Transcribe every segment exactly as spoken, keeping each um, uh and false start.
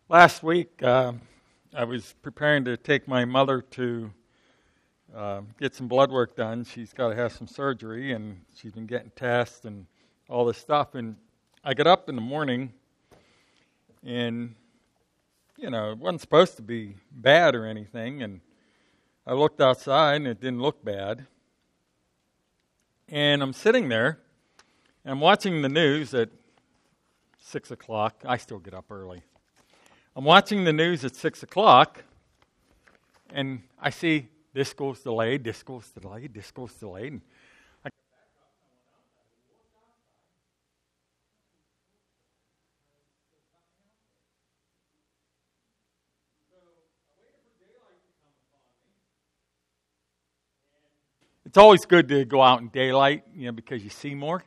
Last week, uh, I was preparing to take my mother to uh, get some blood work done. She's got to have some surgery, and she's been getting tests and all this stuff. And I got up in the morning, and, you know, it wasn't supposed to be bad or anything. And I looked outside, and it didn't look bad. And I'm sitting there, and I'm watching the news at six o'clock. I still get up early. I'm watching the news at six o'clock, and I see this goes delayed, this goes delayed, this goes delayed. And I It's always good to go out in daylight, you know, because you see more.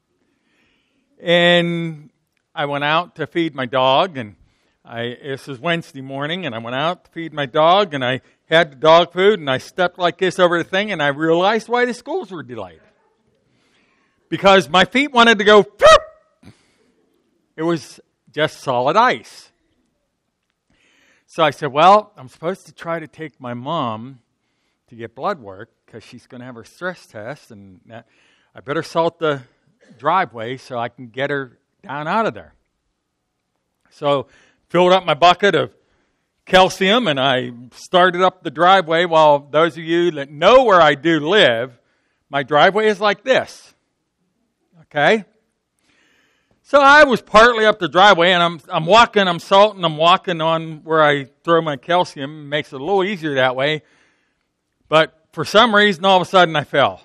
And I went out to feed my dog, and I, this was Wednesday morning, and I went out to feed my dog, and I had the dog food, and I stepped like this over the thing, and I realized why the schools were delayed. Because my feet wanted to go, poof! It was just solid ice. So I said, well, I'm supposed to try to take my mom to get blood work, because she's going to have her stress test, and that, I better salt the driveway so I can get her down out of there. So filled up my bucket of calcium, and I started up the driveway. While those of you that know where I do live, my driveway is like this. Okay? So I was partly up the driveway, and I'm I'm walking, I'm salting, I'm walking on where I throw my calcium. It makes it a little easier that way. But for some reason, all of a sudden, I fell.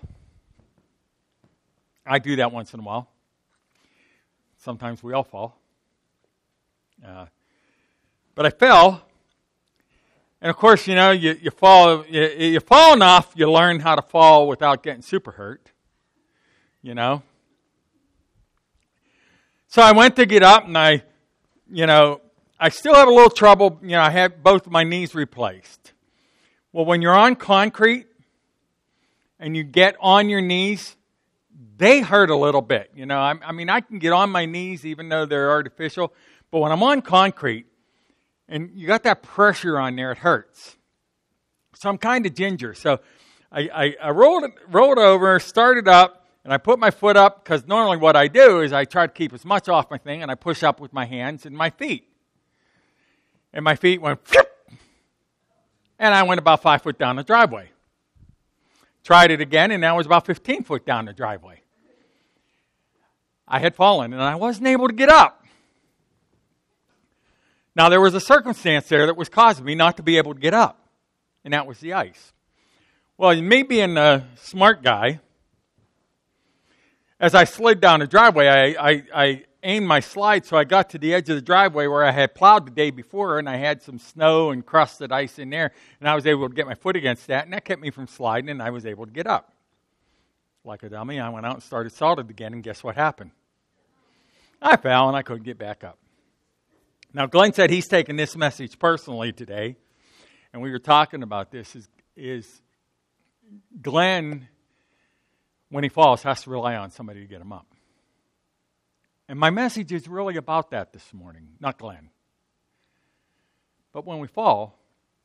I do that once in a while. Sometimes we all fall. Uh, but I fell, and of course, you know, you, you fall, you, you fall enough, you learn how to fall without getting super hurt, you know. So I went to get up, and I, you know, I still have a little trouble, you know, I had both of my knees replaced. Well, when you're on concrete, and you get on your knees, they hurt a little bit, you know. I, I mean, I can get on my knees even though they're artificial, but when I'm on concrete, and you got that pressure on there, it hurts. So I'm kind of ginger. So I, I, I rolled, rolled over, started up, and I put my foot up, because normally what I do is I try to keep as much off my thing, and I push up with my hands and my feet. And my feet went, and I went about five foot down the driveway. Tried it again, and that was about fifteen foot down the driveway. I had fallen, and I wasn't able to get up. Now, there was a circumstance there that was causing me not to be able to get up, and that was the ice. Well, me being a smart guy, as I slid down the driveway, I, I, I aimed my slide so I got to the edge of the driveway where I had plowed the day before, and I had some snow and crusted ice in there, and I was able to get my foot against that, and that kept me from sliding, and I was able to get up. Like a dummy, I went out and started salted again, and guess what happened? I fell, and I couldn't get back up. Now, Glenn said he's taking this message personally today, and we were talking about this, is, is Glenn, when he falls, has to rely on somebody to get him up. And my message is really about that this morning, not Glenn. But when we fall,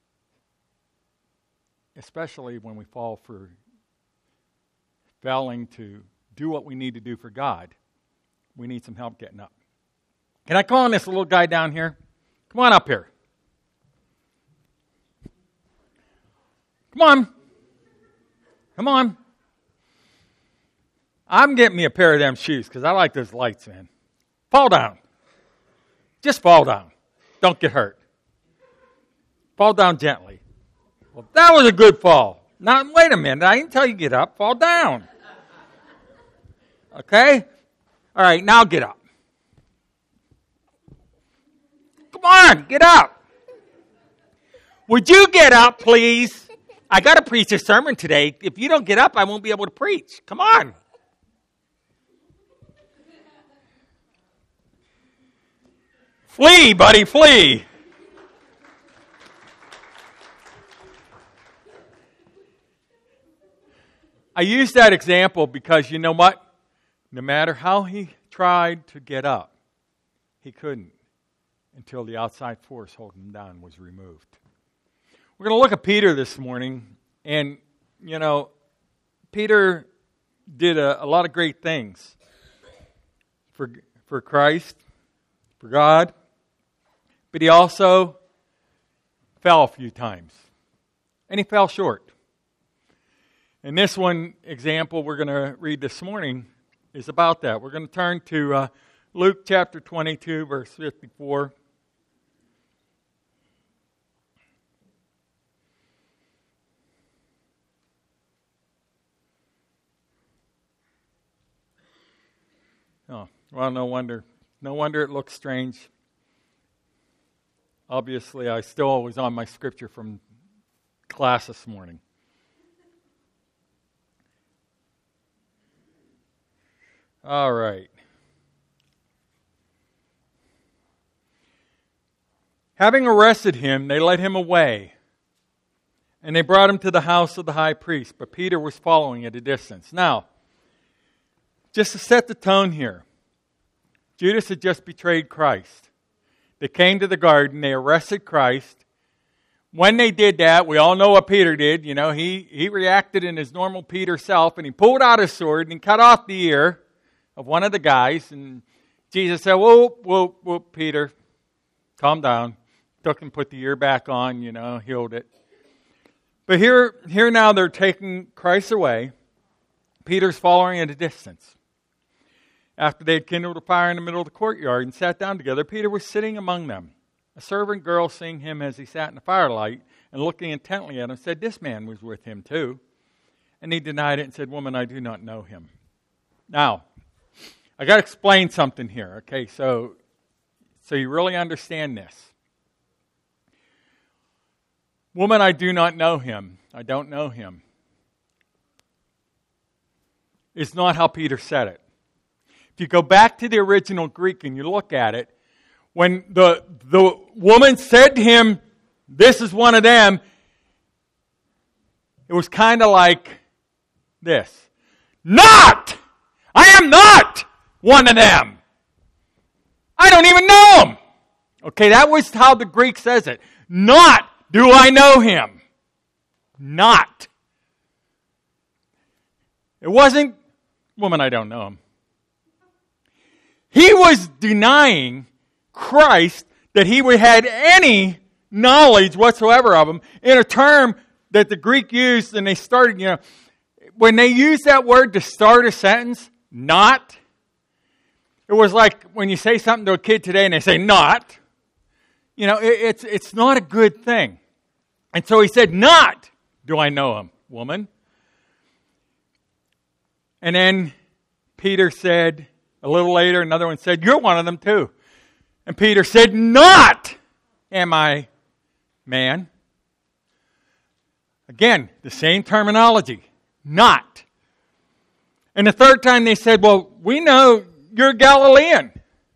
especially when we fall for failing to do what we need to do for God, we need some help getting up. Can I call on this little guy down here? Come on up here. Come on. Come on. I'm getting me a pair of them shoes because I like those lights, man. Fall down. Just fall down. Don't get hurt. Fall down gently. Well, that was a good fall. Now, wait a minute. I didn't tell you to get up. Fall down. Okay? All right, now get up. Come on, get up. Would you get up, please? I got to preach a sermon today. If you don't get up, I won't be able to preach. Come on. Flee, buddy, flee. I use that example because you know what? No matter how he tried to get up, he couldn't. until the outside force holding him down was removed. We're going to look at Peter this morning, and, you know, Peter did a, a lot of great things for, for Christ, for God, but he also fell a few times, and he fell short. And this one example we're going to read this morning is about that. We're going to turn to uh, Luke chapter twenty-two, verse fifty-four. Oh, well, no wonder. No wonder it looks strange. Obviously, I still was on my scripture from class this morning. All right. Having arrested him, they led him away, and they brought him to the house of the high priest, but Peter was following at a distance. Now, just to set the tone here, Judas had just betrayed Christ. They came to the garden, they arrested Christ. When they did that, we all know what Peter did. You know, he, he reacted in his normal Peter self, and he pulled out his sword and he cut off the ear of one of the guys. And Jesus said, whoop, whoop, whoop, Peter, calm down. Took and put the ear back on, you know, healed it. But here, here now they're taking Christ away. Peter's following at a distance. After they had kindled a fire in the middle of the courtyard and sat down together, Peter was sitting among them. A servant girl, seeing him as he sat in the firelight and looking intently at him, said, "This man was with him too." And he denied it and said, "Woman, I do not know him." Now, I got to explain something here, okay? So, so you really understand this. "Woman, I do not know him." I don't know him. It's not how Peter said it. If you go back to the original Greek and you look at it, when the, the woman said to him, "This is one of them," it was kind of like this. "Not! I am not one of them. I don't even know him." Okay, that was how the Greek says it. Not do I know him. Not. It wasn't, "Woman, I don't know him." He was denying Christ that he had any knowledge whatsoever of him in a term that the Greek used, and they started, you know, when they used that word to start a sentence, not, it was like when you say something to a kid today and they say not, you know, it, it's it's not a good thing. And so he said, "Not do I know him, woman." And then Peter said, a little later, another one said, "You're one of them too." And Peter said, "Not am I, man." Again, the same terminology. Not. And the third time they said, "Well, we know you're Galilean."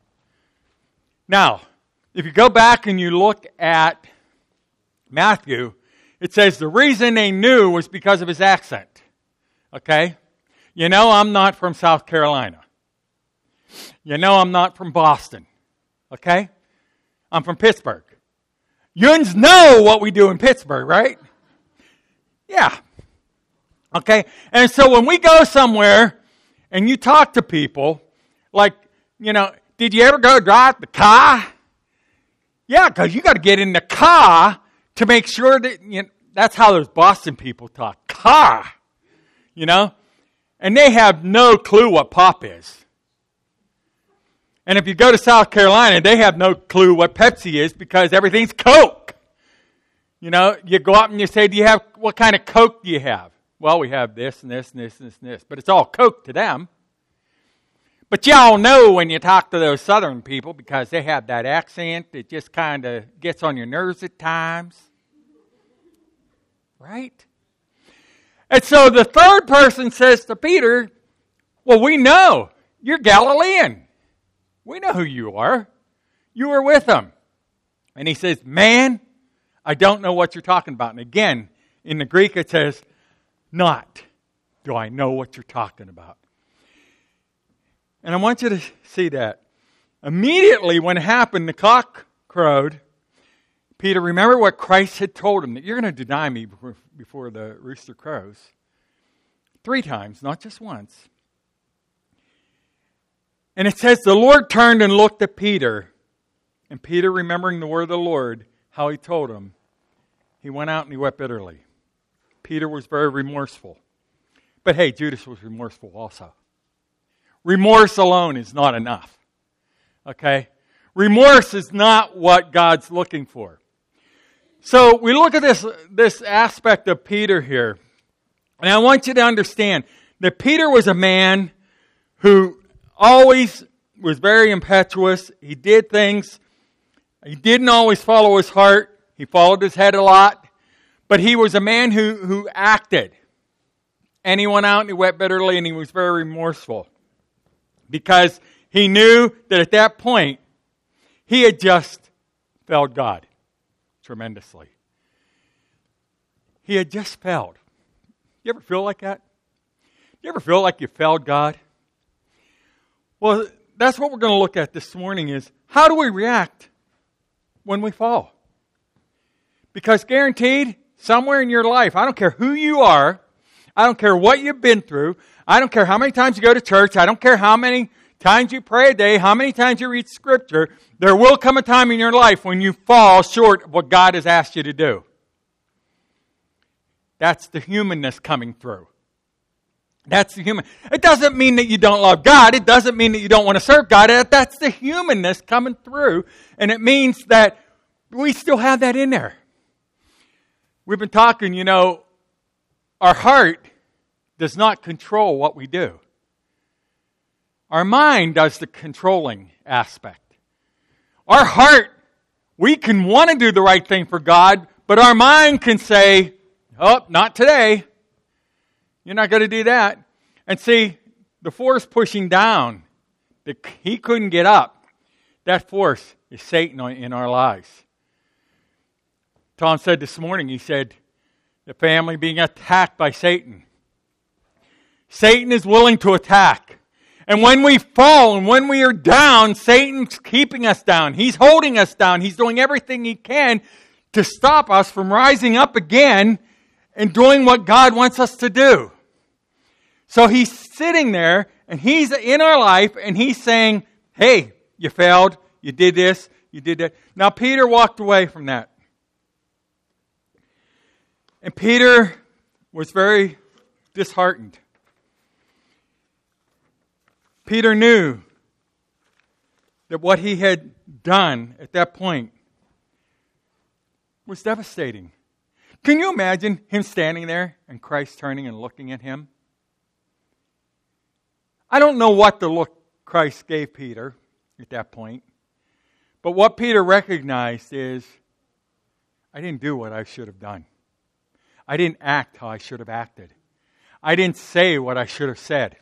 Now, if you go back and you look at Matthew, it says the reason they knew was because of his accent. Okay? You know I'm not from South Carolina. You know I'm not from Boston. Okay? I'm from Pittsburgh. Yuns know what we do in Pittsburgh, right? Yeah. Okay? And so when we go somewhere and you talk to people, like, you know, did you ever go drive the car? Yeah, because you got to get in the car to make sure that, you know, that's how those Boston people talk. Car. You know? And they have no clue what pop is. And if you go to South Carolina, they have no clue what Pepsi is because everything's Coke. You know, you go up and you say, "Do you have, what kind of Coke do you have?" "Well, we have this and this and this and this and this." But it's all Coke to them. But y'all know when you talk to those Southern people because they have that accent that just kind of gets on your nerves at times. Right? And so the third person says to Peter, "Well, we know you're Galilean. We know who you are. You were with them." And he says, "Man, I don't know what you're talking about." And again, in the Greek it says, "Not do I know what you're talking about." And I want you to see that. Immediately when it happened, the cock crowed, Peter, remember what Christ had told him, that you're going to deny me before, before the rooster crows. Three times, not just once. And it says, the Lord turned and looked at Peter. And Peter, remembering the word of the Lord, how he told him, he went out and he wept bitterly. Peter was very remorseful. But hey, Judas was remorseful also. Remorse alone is not enough. Okay? Remorse is not what God's looking for. So we look at this, this aspect of Peter here. And I want you to understand that Peter was a man who always was very impetuous. He did things. He didn't always follow his heart. He followed his head a lot. But he was a man who, who acted. And he went out and he wept bitterly and he was very remorseful. Because he knew that at that point, he had just failed God tremendously. He had just failed. You ever feel like that? You ever feel like you failed God? Well, that's what we're going to look at this morning is, how do we react when we fall? Because guaranteed, somewhere in your life, I don't care who you are, I don't care what you've been through, I don't care how many times you go to church, I don't care how many times you pray a day, how many times you read Scripture, there will come a time in your life when you fall short of what God has asked you to do. That's the humanness coming through. That's the human. It doesn't mean that you don't love God. It doesn't mean that you don't want to serve God. That's the humanness coming through. And it means that we still have that in there. We've been talking, you know, our heart does not control what we do. Our mind does the controlling aspect. Our heart, we can want to do the right thing for God, but our mind can say, oh, not today. You're not going to do that. And see, the force pushing down, the, he couldn't get up. That force is Satan in our lives. Tom said this morning, he said, the family being attacked by Satan. Satan is willing to attack. And when we fall and when we are down, Satan's keeping us down. He's holding us down. He's doing everything he can to stop us from rising up again and doing what God wants us to do. So he's sitting there and he's in our life and he's saying, hey, you failed, you did this, you did that. Now Peter walked away from that. And Peter was very disheartened. Peter knew that what he had done at that point was devastating. Can you imagine him standing there and Christ turning and looking at him? I don't know what the look Christ gave Peter at that point. But what Peter recognized is, I didn't do what I should have done. I didn't act how I should have acted. I didn't say what I should have said.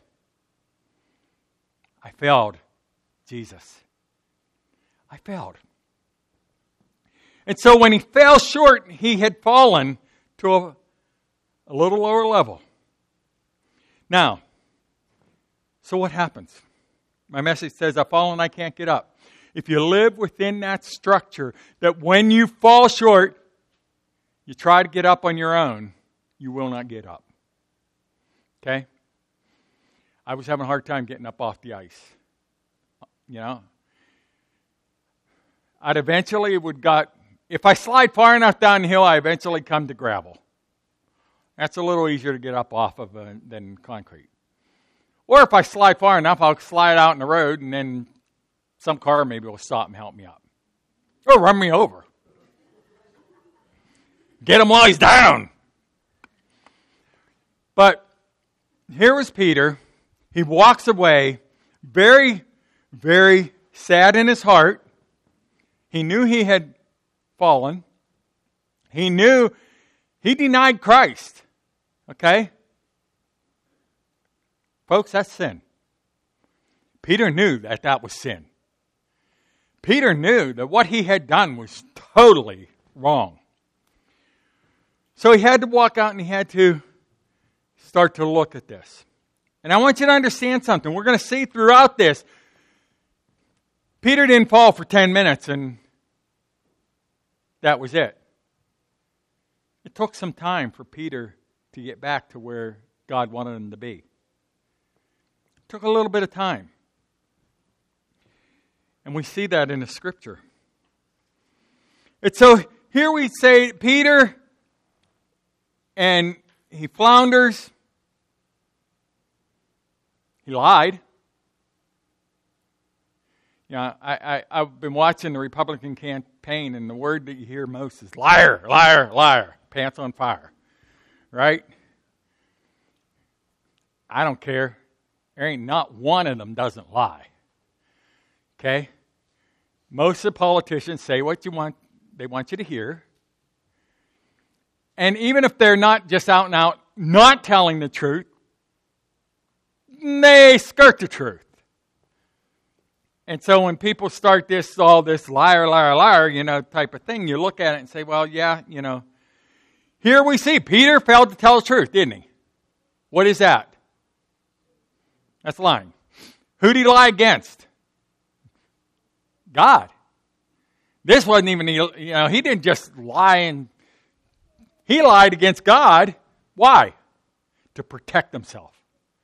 I failed Jesus. I failed. And so when he fell short, he had fallen to a, a little lower level. Now, so what happens? My message says, I've fallen, I can't get up. If you live within that structure, that when you fall short, you try to get up on your own, you will not get up. Okay? I was having a hard time getting up off the ice. You know? I'd eventually would got, if I slide far enough downhill, I eventually come to gravel. That's a little easier to get up off of uh, than concrete. Or if I slide far enough, I'll slide out in the road and then some car maybe will stop and help me up. Or run me over. Get him while he's down. But here was Peter. He walks away very, very sad in his heart. He knew he had fallen. He knew he denied Christ. Okay? Folks, that's sin. Peter knew that that was sin. Peter knew that what he had done was totally wrong. So he had to walk out and he had to start to look at this. And I want you to understand something. We're going to see throughout this, Peter didn't fall for ten minutes and that was it. It took some time for Peter to get back to where God wanted him to be. It took a little bit of time. And we see that in the Scripture. And so here we say Peter, and he flounders. He lied. You know, I, I, I've been watching the Republican campaign, and the word that you hear most is liar, liar, liar, pants on fire. Right? I don't care. There ain't not one of them doesn't lie. Okay? Most of the politicians say what you want, they want you to hear. And even if they're not just out and out not telling the truth, they skirt the truth. And so when people start this, all this liar, liar, liar, you know, type of thing, you look at it and say, well, yeah, you know, here we see Peter failed to tell the truth, didn't he? What is that? That's lying. Who did he lie against? God. This wasn't even, you know, he didn't just lie and he lied against God. Why? To protect himself.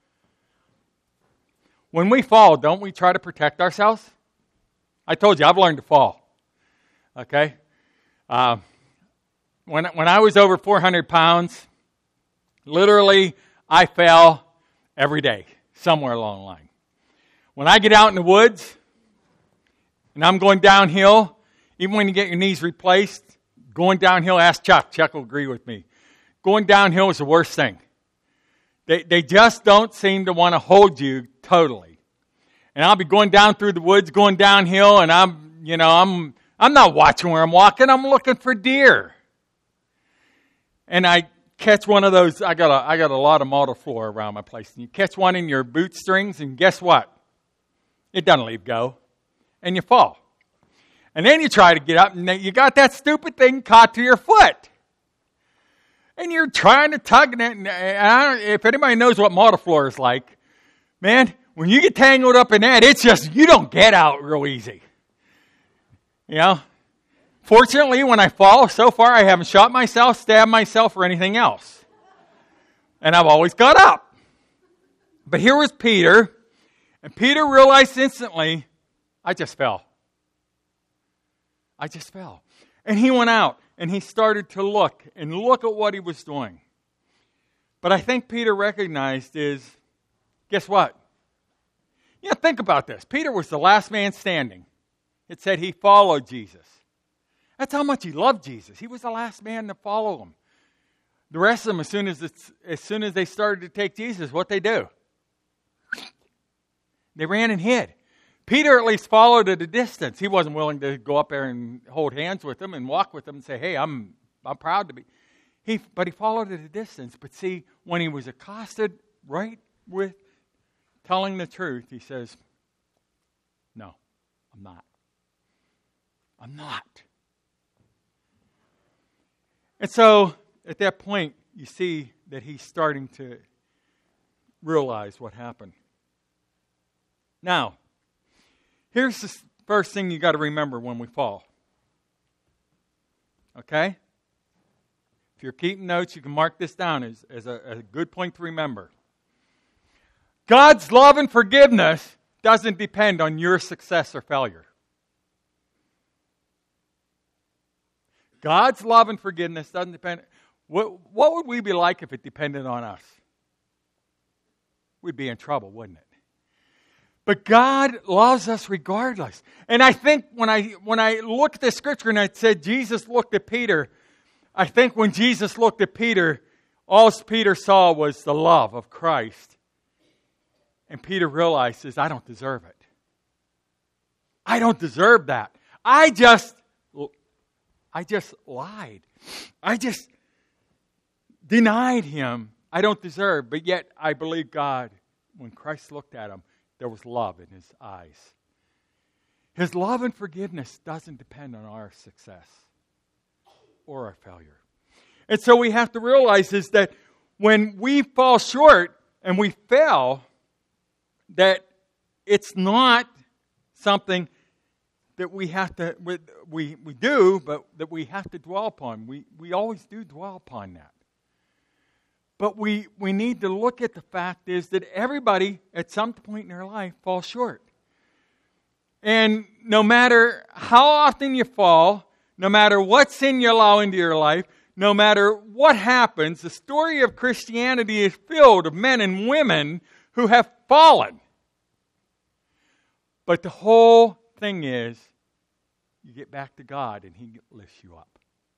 When we fall, don't we try to protect ourselves? I told you, I've learned to fall. Okay? Uh, when, when I was over four hundred pounds, literally, I fell every day, somewhere along the line. When I get out in the woods, and I'm going downhill, even when you get your knees replaced, going downhill, ask Chuck. Chuck will agree with me. Going downhill is the worst thing. They they just don't seem to want to hold you totally. And I'll be going down through the woods, going downhill, and I'm, you know, I'm I'm not watching where I'm walking. I'm looking for deer. And I catch one of those. I got a I got a lot of model floor around my place. And you catch one in your boot strings, and guess what? It doesn't leave go, and you fall. And then you try to get up, and you got that stupid thing caught to your foot. And you're trying to tug it. And I don't, if anybody knows what model floor is like, man, when you get tangled up in that, it's just, you don't get out real easy. You know? Fortunately, when I fall, so far I haven't shot myself, stabbed myself, or anything else. And I've always got up. But here was Peter, and Peter realized instantly, I just fell. I just fell. And he went out. And he started to look and look at what he was doing. But I think Peter recognized is, guess what? Yeah, think about this. Peter was the last man standing. It said he followed Jesus. That's how much he loved Jesus. He was the last man to follow him. The rest of them, as soon as it's, as soon as they started to take Jesus, what they do? They ran and hid. Peter at least followed at a distance. He wasn't willing to go up there and hold hands with them and walk with them and say, hey, I'm I'm proud to be. He, but he followed at a distance. But see, when he was accosted right with telling the truth, he says, no, I'm not. I'm not. And so at that point, you see that he's starting to realize what happened. Now, here's the first thing you got to remember when we fall. Okay? If you're keeping notes, you can mark this down as, as a, a good point to remember. God's love and forgiveness doesn't depend on your success or failure. God's love and forgiveness doesn't depend. What, what would we be like if it depended on us? We'd be in trouble, wouldn't it? But God loves us regardless. And I think when I when I look at the scripture and I said Jesus looked at Peter, I think when Jesus looked at Peter, all Peter saw was the love of Christ. And Peter realizes, I don't deserve it. I don't deserve that. I just, I just lied. I just denied him. I don't deserve. But yet I believe God, when Christ looked at him, there was love in his eyes. His love and forgiveness doesn't depend on our success or our failure. And so we have to realize is that when we fall short and we fail, that it's not something that we have to, we, we, we do, but that we have to dwell upon. We, we always do dwell upon that. But we, we need to look at the fact is that everybody at some point in their life falls short. And no matter how often you fall, no matter what sin you allow into your life, no matter what happens, the story of Christianity is filled of men and women who have fallen. But the whole thing is, you get back to God and He lifts you up.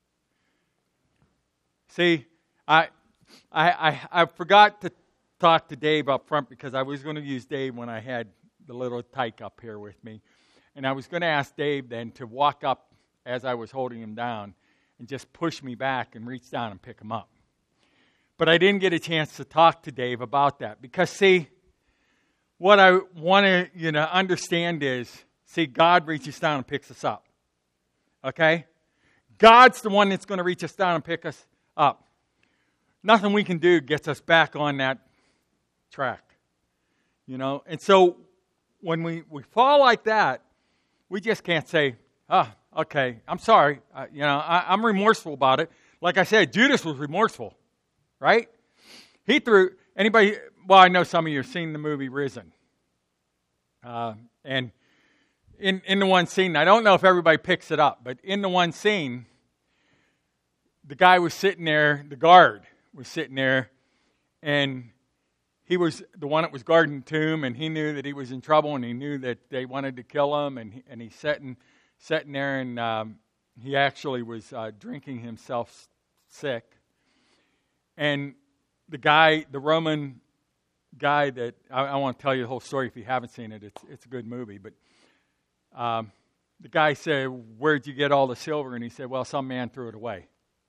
See, I, I, I, I forgot to talk to Dave up front because I was going to use Dave when I had the little tyke up here with me. And I was going to ask Dave then to walk up as I was holding him down and just push me back and reach down and pick him up. But I didn't get a chance to talk to Dave about that because, see, what I want to you know understand is, see, God reaches down and picks us up. Okay? God's the one that's going to reach us down and pick us up. Nothing we can do gets us back on that track. You know? And so when we, we fall like that, we just can't say, oh, okay, I'm sorry. Uh, you know, I, I'm remorseful about it. Like I said, Judas was remorseful, right? He threw, anybody, well, I know some of you have seen the movie Risen. Uh, and in, in the one scene, I don't know if everybody picks it up, but in the one scene, the guy was sitting there, the guard was sitting there, and he was the one that was guarding the tomb, and he knew that he was in trouble, and he knew that they wanted to kill him, and he, and he's sitting, sitting there, and um, he actually was uh, drinking himself sick. And the guy, the Roman guy that, I, I want to tell you the whole story if you haven't seen it, it's, it's a good movie, but um, the guy said, where'd you get all the silver? And he said, well, some man threw it away.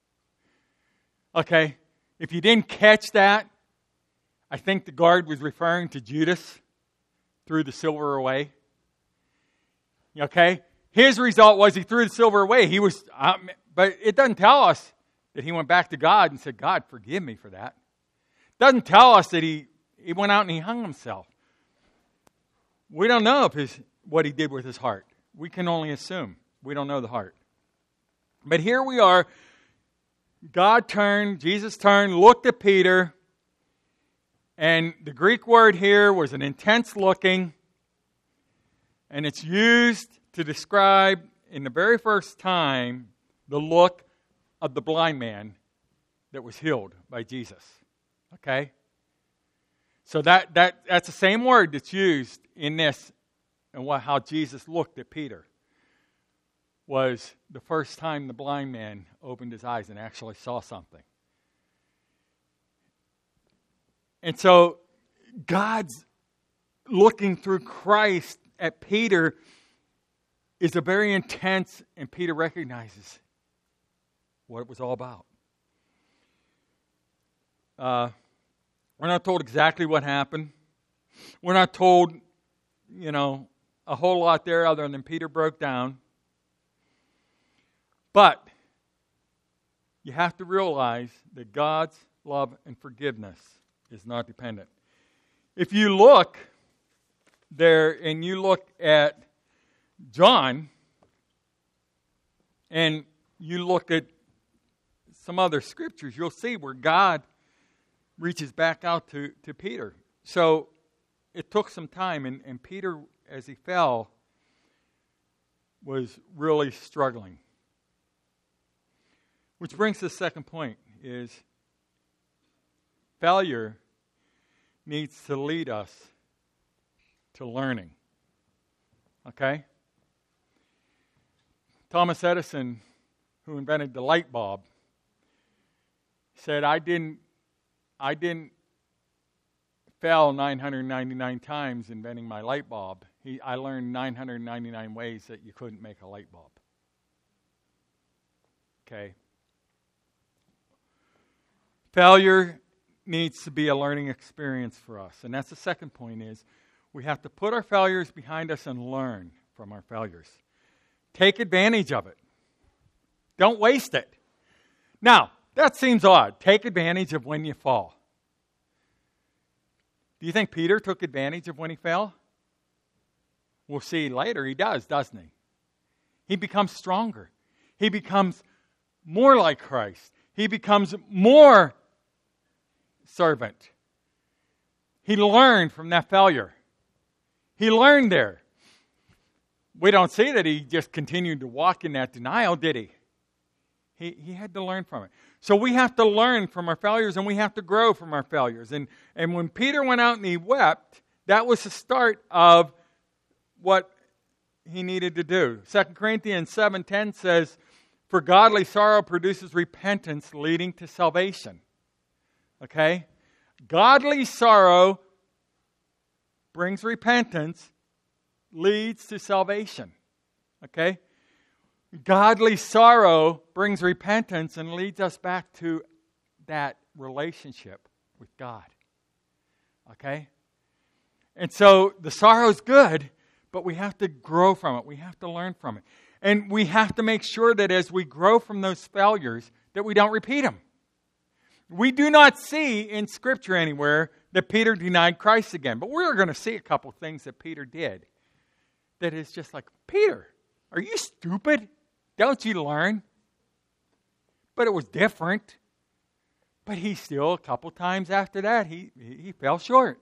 Okay, if you didn't catch that, I think the guard was referring to Judas, threw the silver away. Okay? His result was he threw the silver away. He was, um, but it doesn't tell us that he went back to God and said, God, forgive me for that. It doesn't tell us that he, he went out and he hung himself. We don't know if his, what he did with his heart. We can only assume. We don't know the heart. But here we are. God turned, Jesus turned, looked at Peter. And the Greek word here was an intense looking, and it's used to describe, in the very first time, the look of the blind man that was healed by Jesus. Okay? So that, that that's the same word that's used in this, and what, how Jesus looked at Peter, was the first time the blind man opened his eyes and actually saw something. And so God's looking through Christ at Peter is a very intense, and Peter recognizes what it was all about. Uh, we're not told exactly what happened. We're not told, you know, a whole lot there other than Peter broke down. But you have to realize that God's love and forgiveness is not dependent. If you look there and you look at John and you look at some other scriptures, you'll see where God reaches back out to, to Peter. So it took some time, and, and Peter, as he fell, was really struggling. Which brings to the second point, is failure needs to lead us to learning. Okay? Thomas Edison, who invented the light bulb, said, I didn't I didn't fail nine hundred ninety-nine times inventing my light bulb. He, I learned nine hundred ninety-nine ways that you couldn't make a light bulb. Okay? Failure needs to be a learning experience for us. And that's the second point, is we have to put our failures behind us and learn from our failures. Take advantage of it. Don't waste it. Now, that seems odd. Take advantage of when you fall. Do you think Peter took advantage of when he fell? We'll see later he does, doesn't he? He becomes stronger. He becomes more like Christ. He becomes more servant. He learned from that failure. He learned there. We don't see that he just continued to walk in that denial, did he? He, he had to learn from it. So we have to learn from our failures, and we have to grow from our failures. And, and when Peter went out and he wept, that was the start of what he needed to do. Second Corinthians seven ten says, "For godly sorrow produces repentance leading to salvation." Okay? Godly sorrow brings repentance, leads to salvation. Okay? Godly sorrow brings repentance and leads us back to that relationship with God. Okay? And so the sorrow is good, but we have to grow from it. We have to learn from it. And we have to make sure that as we grow from those failures, that we don't repeat them. We do not see in Scripture anywhere that Peter denied Christ again. But we're going to see a couple things that Peter did that is just like, Peter, are you stupid? Don't you learn? But it was different. But he still, a couple times after that, he, he fell short.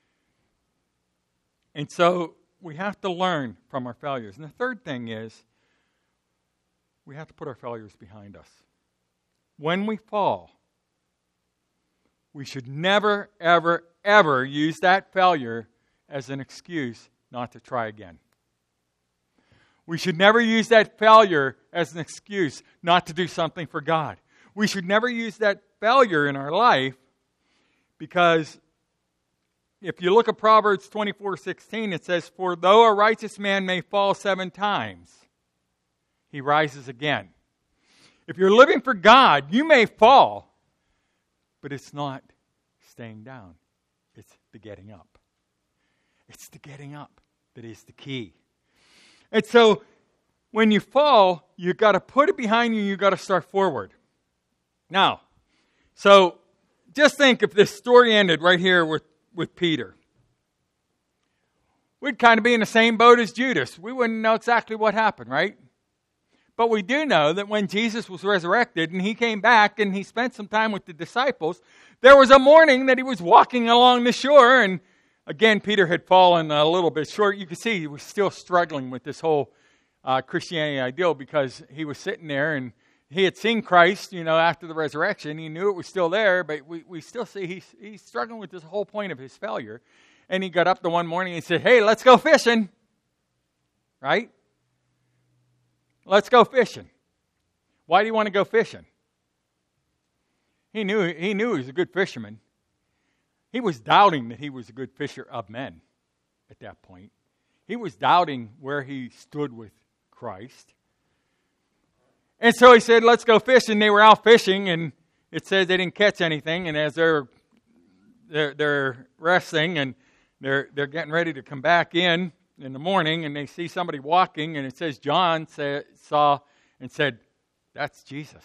And so we have to learn from our failures. And the third thing is, we have to put our failures behind us. When we fall, we should never, ever, ever use that failure as an excuse not to try again. We should never use that failure as an excuse not to do something for God. We should never use that failure in our life, because if you look at Proverbs twenty-four sixteen, it says, "For though a righteous man may fall seven times, he rises again." If you're living for God, you may fall, but it's not staying down. It's the getting up. It's the getting up that is the key. And so, when you fall, you've got to put it behind you, you've got to start forward. Now, so, just think if this story ended right here with, with Peter. We'd kind of be in the same boat as Judas. We wouldn't know exactly what happened, right? But we do know that when Jesus was resurrected and he came back and he spent some time with the disciples, there was a morning that he was walking along the shore, and again, Peter had fallen a little bit short. You could see he was still struggling with this whole uh, Christianity ideal, because he was sitting there and he had seen Christ, you know, after the resurrection. He knew it was still there, but we, we still see he's, he's struggling with this whole point of his failure. And he got up the one morning and he said, "Hey, let's go fishing." Right? Let's go fishing. Why do you want to go fishing? He knew, he knew he was a good fisherman. He was doubting that he was a good fisher of men at that point. He was doubting where he stood with Christ. And so he said, "Let's go fishing." They were out fishing, and it says they didn't catch anything. And as they're they're, they're resting and they're they're getting ready to come back in in the morning, and they see somebody walking, and it says John say, saw and said, "That's Jesus."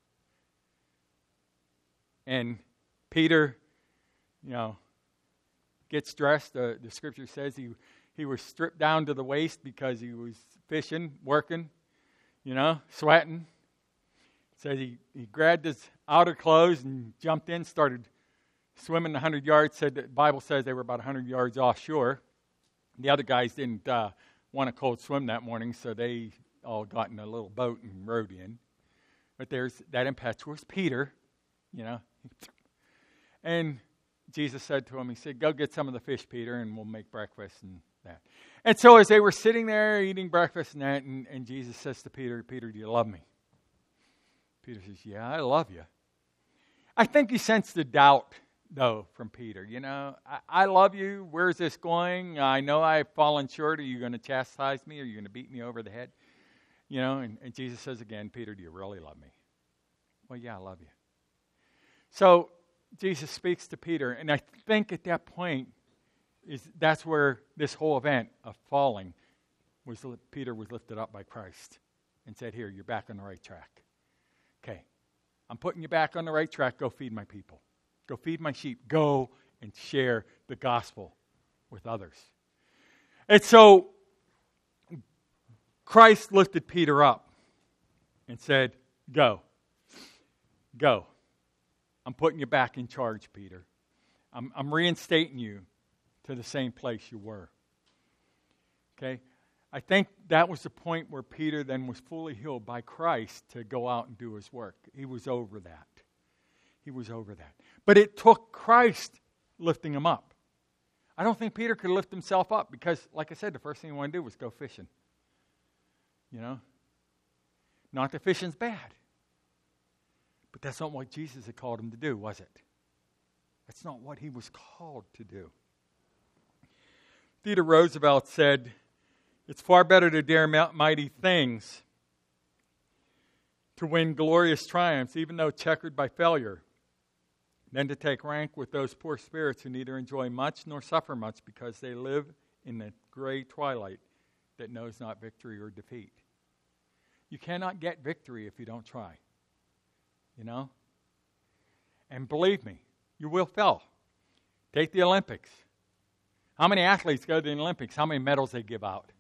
And Peter, you know, gets dressed. Uh, the scripture says he he was stripped down to the waist because he was fishing, working, you know, sweating. It says he, he grabbed his outer clothes and jumped in, started swimming one hundred yards. Said the Bible says they were about one hundred yards offshore. The other guys didn't uh, want a cold swim that morning, so they all got in a little boat and rowed in. But there's that impetuous Peter, you know. And Jesus said to him, he said, "Go get some of the fish, Peter, and we'll make breakfast," and that. And so as they were sitting there eating breakfast and that, and, and Jesus says to Peter, "Peter, do you love me?" Peter says, "Yeah, I love you." I think he sensed the doubt, though, from Peter. You know, I, I love you. Where's this going? I know I've fallen short. Are you going to chastise me? Are you going to beat me over the head? You know, and, and Jesus says again, "Peter, do you really love me?" "Well, yeah, I love you." So Jesus speaks to Peter, and I think at that point, is that's where this whole event of falling was. Peter was lifted up by Christ and said, "Here, you're back on the right track. Okay, I'm putting you back on the right track. Go feed my people. Go feed my sheep. Go and share the gospel with others." And so Christ lifted Peter up and said, go. Go. I'm putting you back in charge, Peter. I'm, I'm reinstating you to the same place you were. Okay? I think that was the point where Peter then was fully healed by Christ to go out and do his work. He was over that. He was over that. But it took Christ lifting him up. I don't think Peter could lift himself up because, like I said, the first thing he wanted to do was go fishing. You know? Not that fishing's bad. But that's not what Jesus had called him to do, was it? That's not what he was called to do. Theodore Roosevelt said, it's far better to dare mighty things, to win glorious triumphs, even though checkered by failure, than to take rank with those poor spirits who neither enjoy much nor suffer much because they live in the gray twilight that knows not victory or defeat. You cannot get victory if you don't try. You know? And believe me, you will fail. Take the Olympics. How many athletes go to the Olympics? How many medals they give out?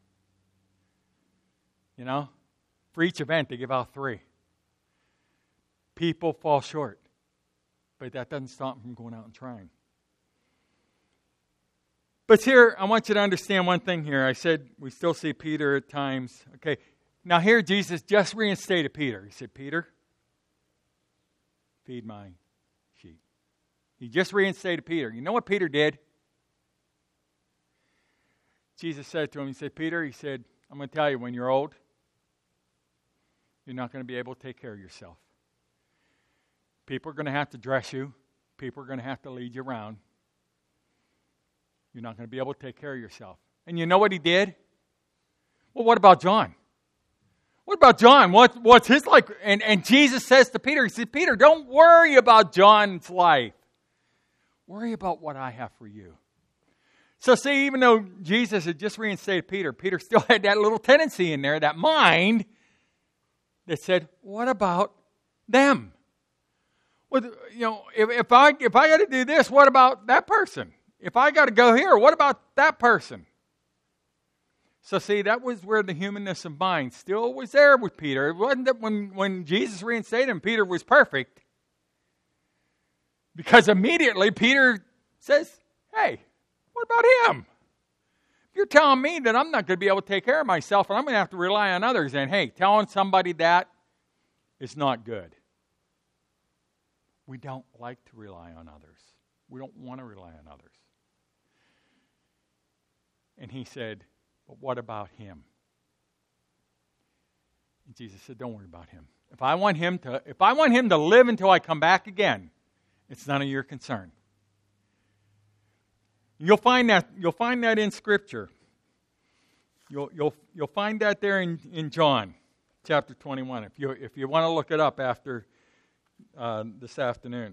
You know? For each event, they give out three. People fall short. But that doesn't stop them from going out and trying. But here, I want you to understand one thing here. I said we still see Peter at times. Okay, now here Jesus just reinstated Peter. He said, Peter, feed my sheep. He just reinstated Peter. You know what Peter did? Jesus said to him, he said, Peter, he said, I'm going to tell you, when you're old, you're not going to be able to take care of yourself. People are going to have to dress you. People are going to have to lead you around. You're not going to be able to take care of yourself. And you know what he did? Well, what about John? What about John? What, what's his like? And, and Jesus says to Peter, he said, Peter, don't worry about John's life. Worry about what I have for you. So see, even though Jesus had just reinstated Peter, Peter still had that little tendency in there, that mind that said, what about them? Well, you know, if, if I if I got to do this, what about that person? If I got to go here, what about that person? So see, that was where the humanness of mind still was there with Peter. It wasn't that when, when Jesus reinstated him, Peter was perfect. Because immediately Peter says, hey, what about him? If you're telling me that I'm not going to be able to take care of myself and I'm going to have to rely on others, then hey, telling somebody that is not good. We don't like to rely on others. We don't want to rely on others. And he said, but what about him? And Jesus said, don't worry about him. If I want him to, if I want him to live until I come back again, it's none of your concern. You'll find that you'll find that in Scripture. You'll you'll you'll find that there in, in John chapter twenty-one. If you if you want to look it up after uh, this afternoon.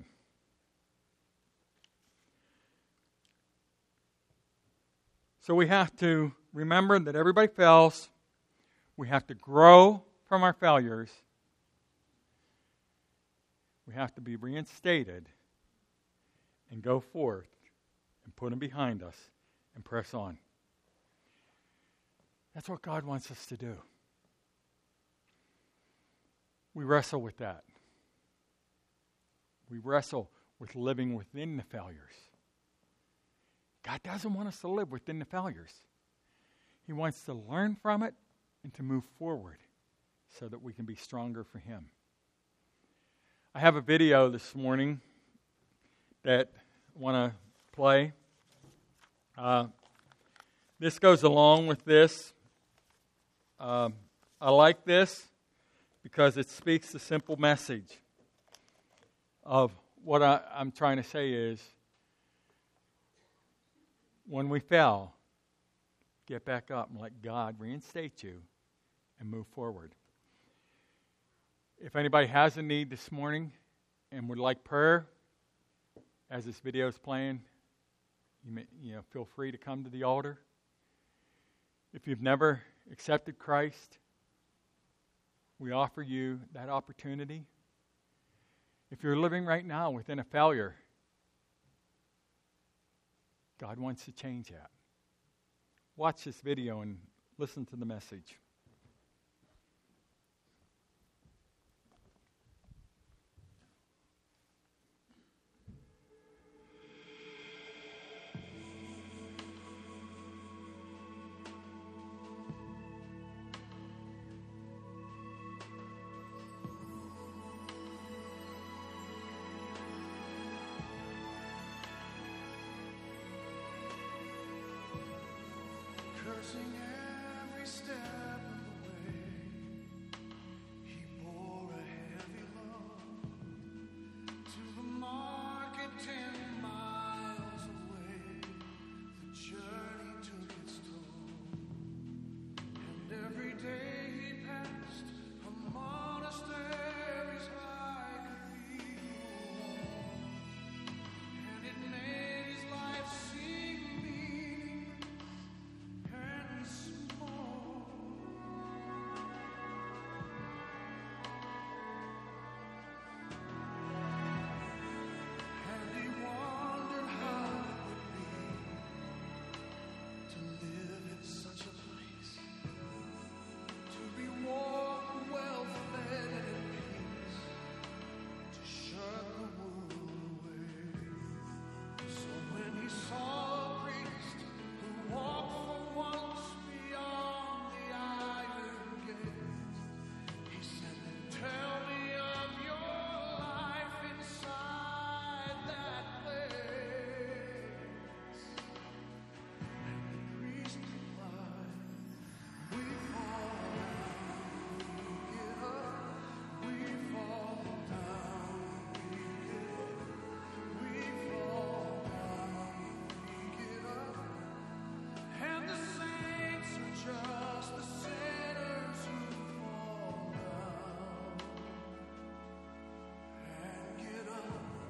So we have to remember that everybody fails. We have to grow from our failures. We have to be reinstated and go forth and put them behind us and press on. That's what God wants us to do. We wrestle with that. We wrestle with living within the failures. God doesn't want us to live within the failures. He wants to learn from it and to move forward so that we can be stronger for Him. I have a video this morning that I want to play. Uh, this goes along with this. Um, I like this because it speaks the simple message of what I, I'm trying to say is, when we fail, get back up and let God reinstate you and move forward. If anybody has a need this morning and would like prayer, as this video is playing, you may, you know, feel free to come to the altar. If you've never accepted Christ, we offer you that opportunity. If you're living right now within a failure, God wants to change that. Watch this video and listen to the message. step of the way, he bore a heavy load to the market ten miles away. The journey took its toll, and every day he passed a monastery's high cathedral, and it made his life seem meaningless and small. And he wondered how it would be to live in such a place, to be warm, well-fed, and at peace, to shut the world away. So when he saw a priest who walked for once beyond the iron gate, he said, "Tell me of your life inside that place." And the priest replied, "We fall down, we get up. We fall down, we get up. We fall down, we get up. And the saints are just the sinners who fall down and get up."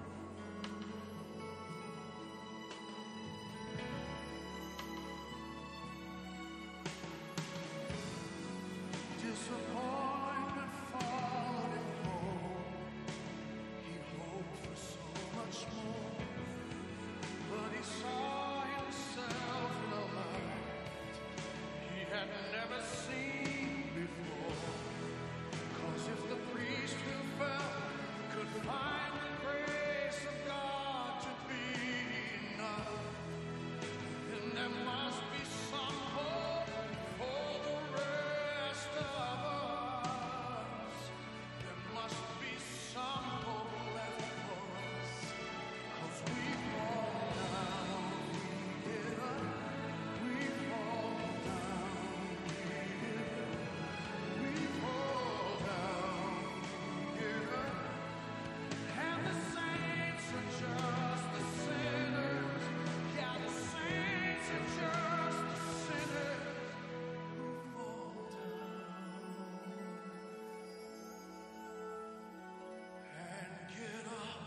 Disappointment followed him home. He hoped for so much more, but he saw himself in a light he had never seen before. 'Cause if the priest who fell could find the grace of God to be enough, then there must be some hope for the rest of us. There must be some hope left for us. 'Cause we fall down, we get up. We fall down, we get up. We fall down, we get up. And the saints are just the sinners. Yeah, the saints are just the sinners who fall down and get up.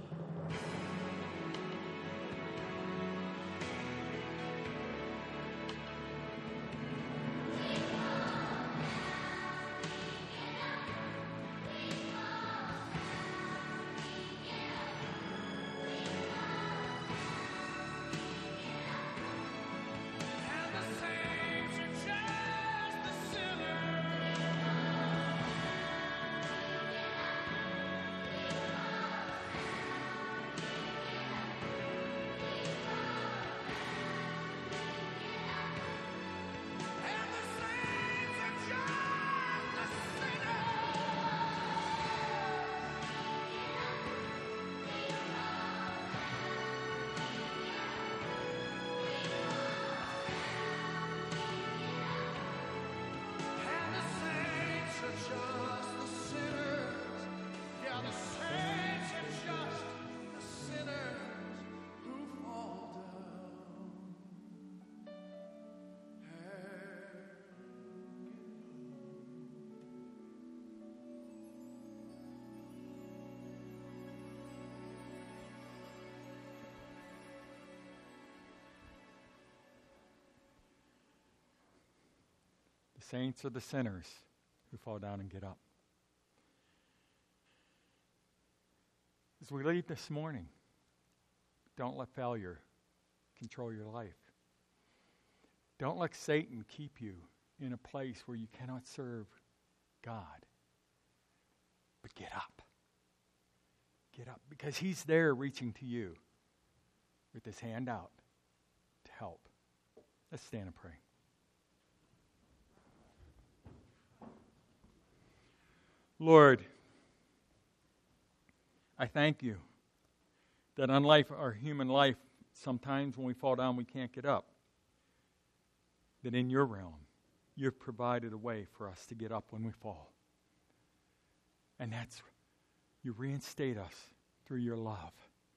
And the saints are just the sinners. And the saints are just the And the saints are just the sinners. Yeah, the saints are just the sinners who fall down. The saints are the sinners who fall down and get up. As we leave this morning, don't let failure control your life. Don't let Satan keep you in a place where you cannot serve God. But get up. Get up, because he's there reaching to you with his hand out to help. Let's stand and pray. Lord, I thank you that unlike our human life, sometimes when we fall down we can't get up. That in your realm, you've provided a way for us to get up when we fall. And that's, you reinstate us through your love.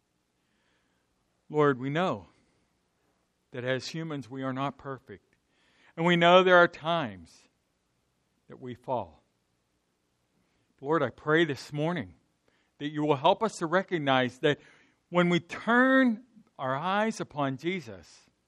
Lord, we know that as humans we are not perfect. And we know there are times that we fall. Lord, I pray this morning that you will help us to recognize that when we turn our eyes upon Jesus,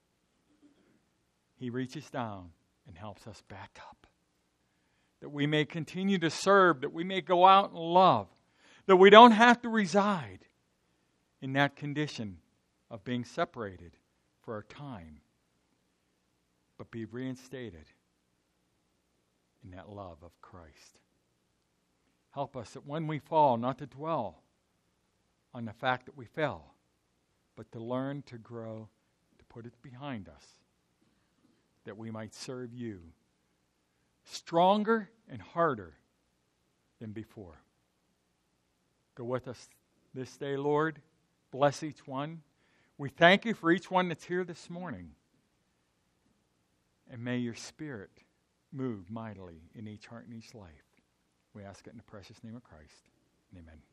he reaches down and helps us back up. That we may continue to serve, that we may go out and love, that we don't have to reside in that condition of being separated for a time, but be reinstated in that love of Christ. Help us that when we fall, not to dwell on the fact that we fell, but to learn to grow, to put it behind us, that we might serve you stronger and harder than before. Go with us this day, Lord. Bless each one. We thank you for each one that's here this morning. And may your Spirit move mightily in each heart and each life. We ask it in the precious name of Christ. Amen.